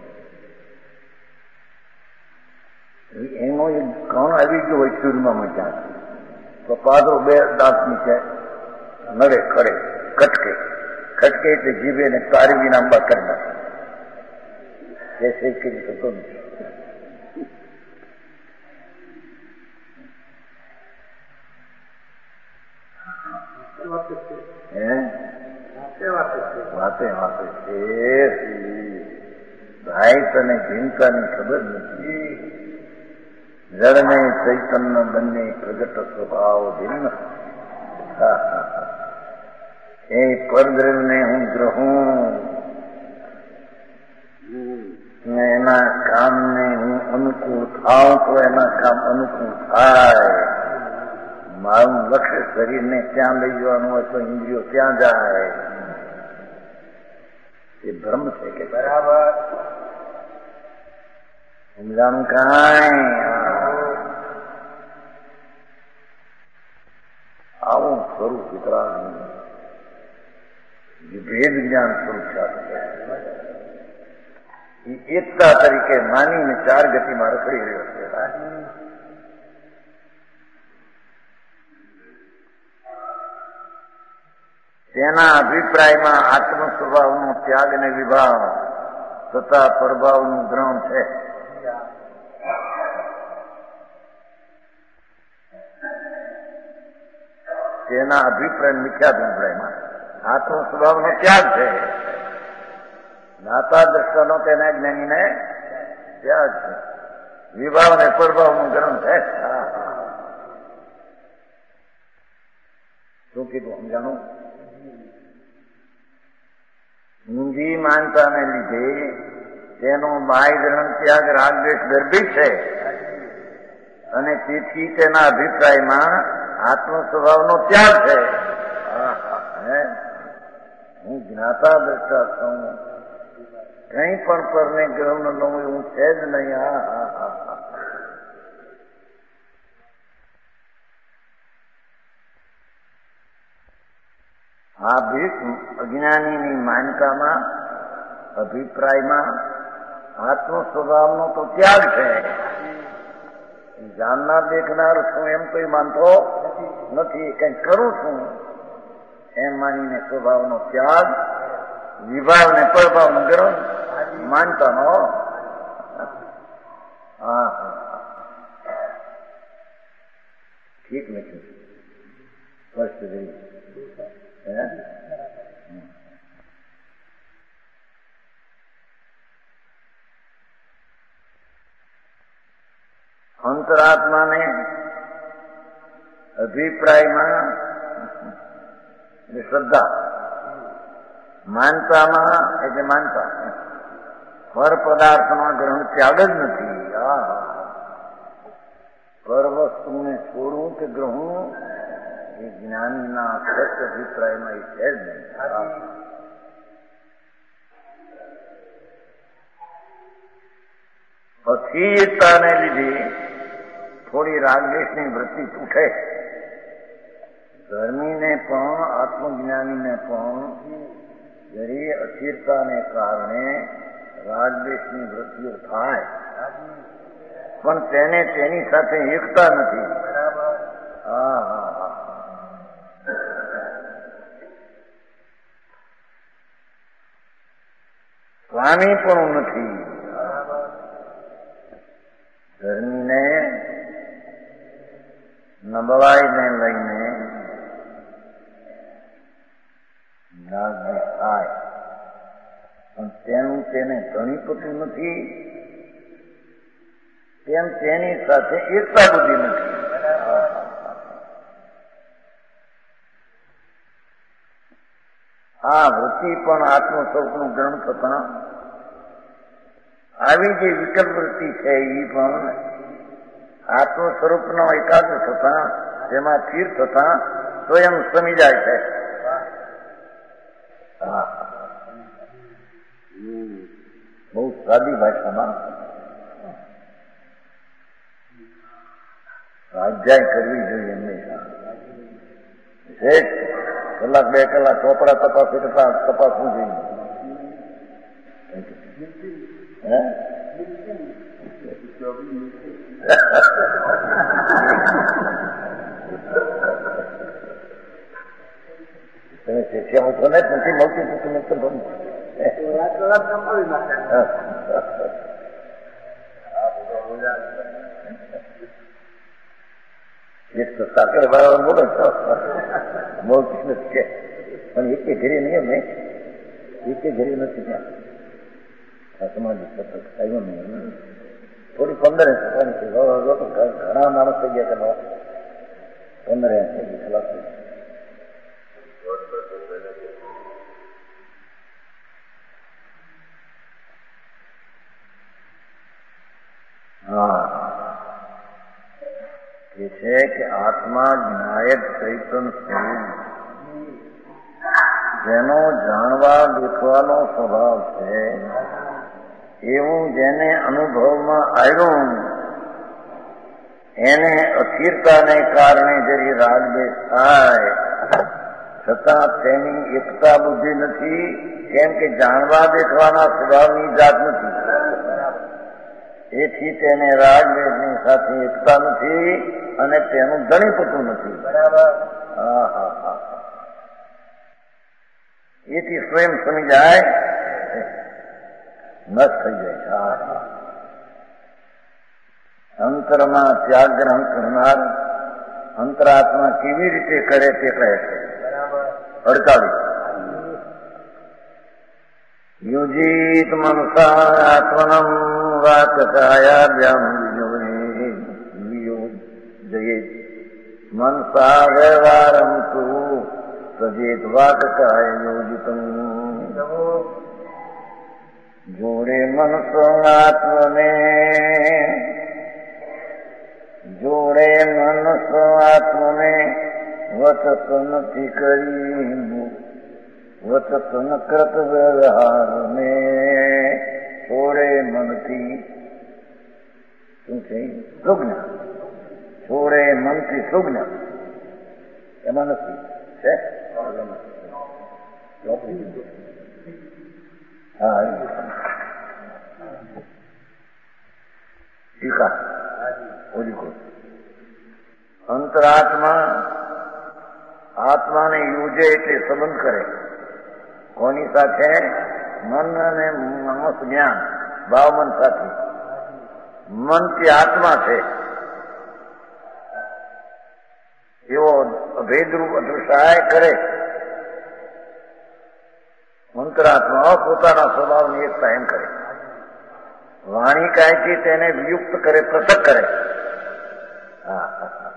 એનો એક કણ આવી ગયો હોય ચૂરમામાં ક્યાં તો પાદરો બે દાંત નીચે નડે ખડે ખટકે ખટકે એટલે જીભે ને તારી નાંબા કરી નાખે એ શેક કરી શકતો નથી. વાતે વાતે છે ભાઈ તને ચિંતાની ખબર નથી. જળને ચૈતન્ય બંને પ્રગટ સ્વભાવ ભિન્ન એ પરદ્રવ્યને હું ગ્રહું ને એના કામને હું અનુકૂળ થાઉં તો એના કામ અનુકૂળ થાય. મારું લક્ષ્ય શરીરને ત્યાં લઈ જવાનું હોય તો ઇન્દ્રિયો ત્યાં જાય. એ ભ્રમ છે કે બરાબર સમજાણું કાંઈ આવું સ્વરૂપ વિતરાગનું ભેદ જ્ઞાન સ્વરૂપ છે. એ એકતા તરીકે માનીને ચાર ગતિમાં રખડી રહ્યો છે. તેના અભિપ્રાયમાં આત્મ સ્વભાવનો ત્યાગ અને વિભાવ તથા પ્રભાવનું ગ્રહણ છે. તેના અભિપ્રાય મિથ્યા અભિપ્રાયમાં આત્મ સ્વભાવનો ત્યાગ છે. જ્ઞાતા દ્રષ્ટાનો તેના જ્ઞાનીને ત્યાગ છે. વિભાવ અને પ્રભાવનું ગ્રહણ છે. શું કીધું સમજાણું? ઊંધી માનતાને લીધે તેનો બાહ્ય ગ્રહણ ત્યાગ રાગદ્વેષ ગર્ભિત છે અને તેથી તેના અભિપ્રાયમાં આત્મ સ્વભાવનો ત્યાગ છે. હું જ્ઞાતા દ્રષ્ટા છું, કઈ પણ પરને ગ્રહણ ન લઉં એવું છે જ નહીં. હા હા હા હા આ ભીત અજ્ઞાનીની માનકામાં અભિપ્રાયમાં આત્મ સ્વભાવનો તો ત્યાગ છે. જાણનાર દેખનાર છું એમ કોઈ માનતો નથી. કંઈ કરું છું એમ માનીને સ્વભાવનો ત્યાગ વિભાવ ને પરભાવ નું કરો માનતા નો. હા હા ઠીક લખ્યું સ્પષ્ટ થઈ. અંતરાત્માને અભિપ્રાયમાં એટલે શ્રદ્ધા, માનતામાં એટલે માનતા, પર પદાર્થમાં ગ્રહણ ત્યાગ જ નથી. પર વસ્તુને છોડવું કે ગ્રહણ એ જ્ઞાનીના સત અભિપ્રાયમાં એ છે જ નહીં. અસ્થિરતાને લીધે થોડી રાગદ્વેષની વૃત્તિ ઉઠે. ધર્મીને પણ આત્મજ્ઞાનીને પણ જરી અસ્થિરતાને કારણે રાગદ્વેષની વૃત્તિઓ થાય, પણ તેને તેની સાથે એકતા નથી. હા હા હા સ્વામી પણ નથી. ધર્મીને નબળાઈને લઈને રાગદ્વેષ થાય, પણ તેનું તેને ધણીપતું નથી, તેમ તેની સાથે એકતા બુદ્ધિ નથી. આ વૃત્તિ પણ આત્મ સ્વરૂપનું ગ્રહણ થતા આવી જે વિકલ્પ વૃત્તિ છે એ પણ આત્મ સ્વરૂપનો એકાગ્ર થતા તેમાં સ્થિર થતા સ્વયં સમી જાય છે. બહુ સાદી ભાષામાં સ્વાધ્યાય કરવી જોઈએ હંમેશા. કલાક બે કલાક ચોપડા તપાસ કરતા તપાસવું જોઈએ. તમે શિષ્યા છો ને નથી મળતી તો તમે તો બનવું. એક તો સાકર વાળા બોલો છો બોલતી નથી કે પણ એકે ઘરે નહીં ને એકે ઘરે નથી ત્યાં સમાજ સતત આવ્યો નહીં. થોડી પંદર ઘણા માણસ થઈ ગયા તમે પંદર ખલાસ થઈ. હા એ છે કે આત્મા જ્ઞાયક ચૈતન સ્વરૂપ જેનો જાણવા દેખવાનો સ્વભાવ છે એવું જેને અનુભવમાં આવ્યું એને અસ્થિરતાને કારણે જરી રાગદ્વેષ થાય છતાં તેની એકતા બુદ્ધિ નથી, કેમ કે જાણવા દેખવાના સ્વભાવની જાત નથી. એથી તેને રાગદ્વેષની સાથે એકતા નથી અને તેનું ધણીપતું નથી. બરાબર. હા હા હા એથી સ્વયં સમી જાય નષ્ટ થઈ જાય છે. અંતરમાં ત્યાગ ગ્રહણ કરનાર અંતરાત્મા કેવી રીતે કરે તે કહે છે. અડતાલીસ યુજીત મનસા આત્મનમ વાચકાયાભ્યામ વિયોજયેત મનસા વ્યવહારમ તુ સજેત વાચકાય યોજિતમ. જોડે મનસો આત્મને જોડે મનસો આત્મને વચત નથી કરી વચત ન કૃત વ્યવહાર ને છોડે મનથી શું છે સુજ્ઞ છોડે મનથી સુજ્ઞ એમાં નથી છે. હા ટીકા ઓલિકો અંતરાત્મા આત્માને યોજે એટલે સંબંધ કરે કોની સાથે? મન અને મનસ જ્ઞાન, ભાવ મન સાથે. મનથી આત્મા છે એવો અભેદરૂપ અદૃશ્ય કરે. મંત્રાત્મા પોતાના સ્વભાવની એકતા એમ કરે. વાણી કાયથી તેને વિયુક્ત કરે, પૃથક કરે. હા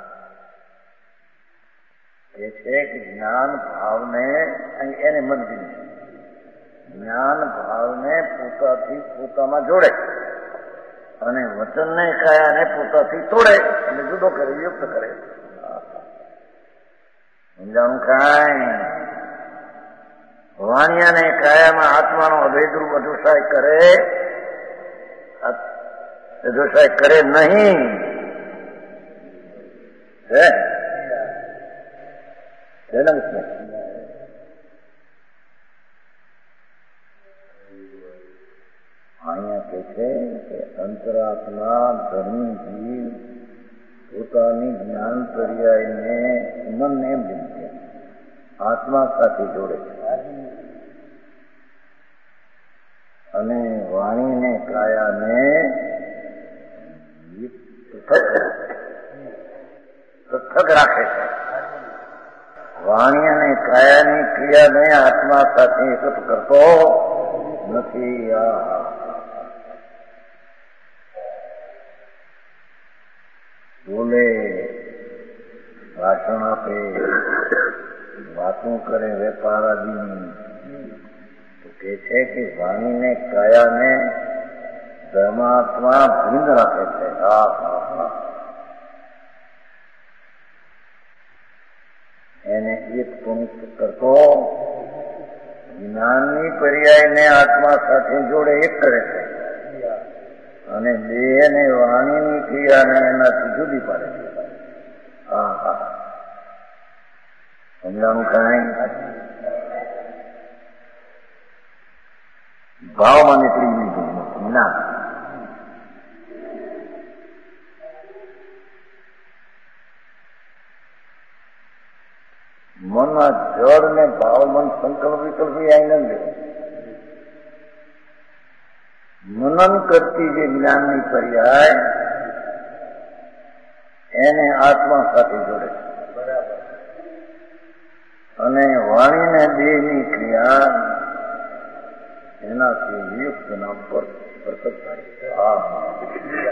એ છે કે જ્ઞાન ભાવને એને મંદિર જ્ઞાન ભાવને પોતાથી પોતામાં જોડે અને વચનને કાયાને પોતાથી તોડે અને જુદો કરે, વિયુક્ત કરે. સમજાણું? કાંઈ વાણિયાને કાયામાં આત્માનો અભેદરૂપ અધુસાય કરે, અધુસાય કરે નહીં. હે અહીંયા કે છે કે અંતરાત્મા ધર્મી જીવ પોતાની જ્ઞાન પર્યાયને મનને એમ છે આત્મા સાથે જોડે છે અને વાણીને કાયાને પૃથક રાખે છે. વાણી અને કાયાની ક્રિયાને આત્મા સાથે એકત્ર કરતો નથી. આ બોલે, ભાષણ આપે, વાતો કરે વેપાર આદિની, તો કે છે કે વાણીને કાયાને પરમાત્મા ભીંદ રાખે છે. હા હા હા એને એક પુનિત કરતો જ્ઞાનની પર્યાયને આત્મા સાથે જોડે એક કરે છે અને દેહ અને વાણીની ક્રિયાને એનાથી જુદી પાડે છે. હા હા સમજાણું? કાંઈ ભાવમાં નીકળી લીધું ના. મનમાં જળ ને ભાવ મન સંકલ્પ વિકલ્પ આનંદ મનન કરતી જે જ્ઞાનની પર્યાય એને આત્મા સાથે જોડે અને વાણીને દેહની ક્રિયા એનાથી વિયુક્ત નામ પર પ્રકટ થાય.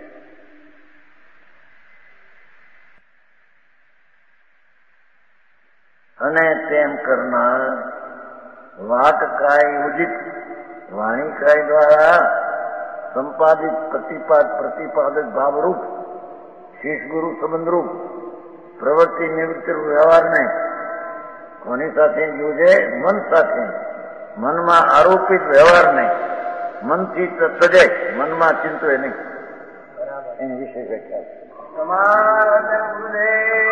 અને તેમ કરનાર વાત કાય ઉદિત વાણી કાય દ્વારા સંપાદિત પ્રતિપાદ પ્રતિપાદક ભાવરૂપ શિષ ગુરુ સંબંધરૂપ પ્રવૃત્તિ નિવૃત્તિ વ્યવહારને કોની સાથે જોજે? મન સાથે. મનમાં આરોપિત વ્યવહારને મનથી તજે, મનમાં ચિંતવે નહીં. એની વિશે વ્યાખ્યા